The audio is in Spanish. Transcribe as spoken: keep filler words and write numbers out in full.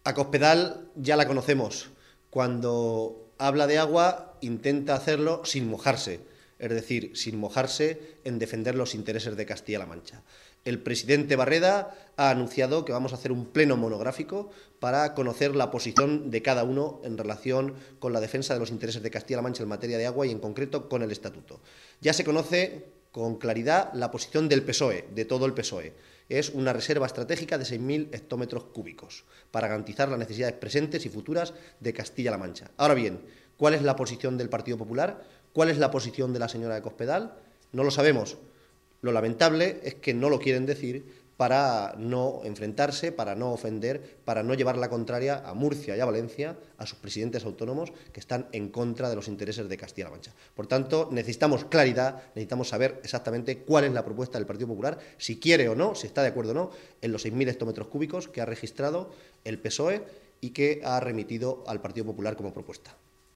A Cospedal ya la conocemos. Cuando habla de agua, intenta hacerlo sin mojarse, es decir, sin mojarse en defender los intereses de Castilla-La Mancha. El presidente Barreda ha anunciado que vamos a hacer un pleno monográfico para conocer la posición de cada uno en relación con la defensa de los intereses de Castilla-La Mancha en materia de agua y, en concreto, con el Estatuto. Ya se conoce con claridad la posición del P S O E, de todo el P S O E. Es una reserva estratégica de seis mil hectómetros cúbicos para garantizar las necesidades presentes y futuras de Castilla-La Mancha. Ahora bien, ¿cuál es la posición del Partido Popular? ¿Cuál es la posición de la señora de Cospedal? No lo sabemos. Lo lamentable es que no lo quieren decir para no enfrentarse, para no ofender, para no llevar la contraria a Murcia y a Valencia, a sus presidentes autónomos que están en contra de los intereses de Castilla-La Mancha. Por tanto, necesitamos claridad, necesitamos saber exactamente cuál es la propuesta del Partido Popular, si quiere o no, si está de acuerdo o no, en los seis mil hectómetros cúbicos que ha registrado el P S O E y que ha remitido al Partido Popular como propuesta.